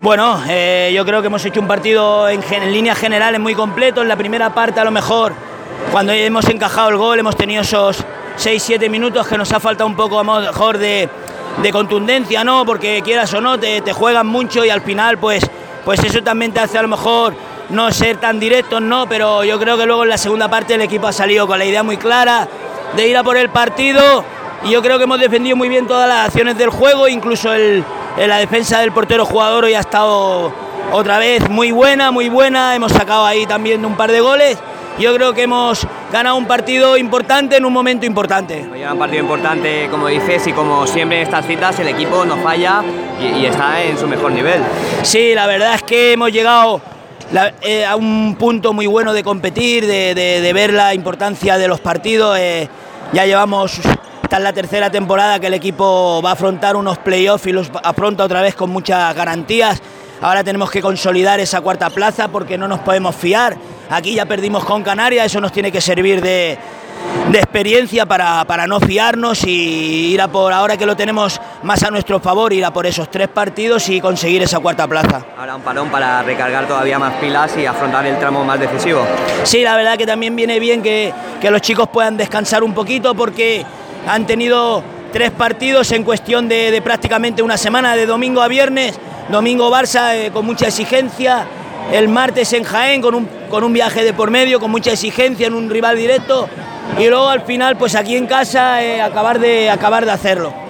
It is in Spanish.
Bueno, yo creo que hemos hecho un partido en líneas generales muy completo. En la primera parte, a lo mejor, cuando hemos encajado el gol, hemos tenido esos 6-7 minutos que nos ha faltado un poco a lo mejor de contundencia, ¿no? Porque quieras o no, te juegan mucho y al final, pues eso también te hace a lo mejor no ser tan directos, ¿no? Pero yo creo que luego en la segunda parte el equipo ha salido con la idea muy clara de ir a por el partido y yo creo que hemos defendido muy bien todas las acciones del juego, incluso la defensa del portero jugador hoy ha estado otra vez muy buena, hemos sacado ahí también un par de goles. Yo creo que hemos ganado un partido importante en un momento importante. Un partido importante, como dices, y como siempre en estas citas el equipo no falla y está en su mejor nivel. Sí, la verdad es que hemos llegado a un punto muy bueno de competir, de ver la importancia de los partidos. Ya llevamos, esta es la tercera temporada que el equipo va a afrontar unos playoffs y los afronta otra vez con muchas garantías. Ahora tenemos que consolidar esa cuarta plaza porque no nos podemos fiar. Aquí ya perdimos con Canarias, eso nos tiene que servir de experiencia para no fiarnos y ir a por, ahora que lo tenemos más a nuestro favor, ir a por esos 3 partidos y conseguir esa cuarta plaza. Ahora un parón para recargar todavía más pilas y afrontar el tramo más decisivo. Sí, la verdad que también viene bien que los chicos puedan descansar un poquito porque han tenido 3 partidos en cuestión de prácticamente una semana, de domingo a viernes. Domingo Barça con mucha exigencia, el martes en Jaén con un viaje de por medio, con mucha exigencia en un rival directo y luego al final pues aquí en casa acabar de hacerlo.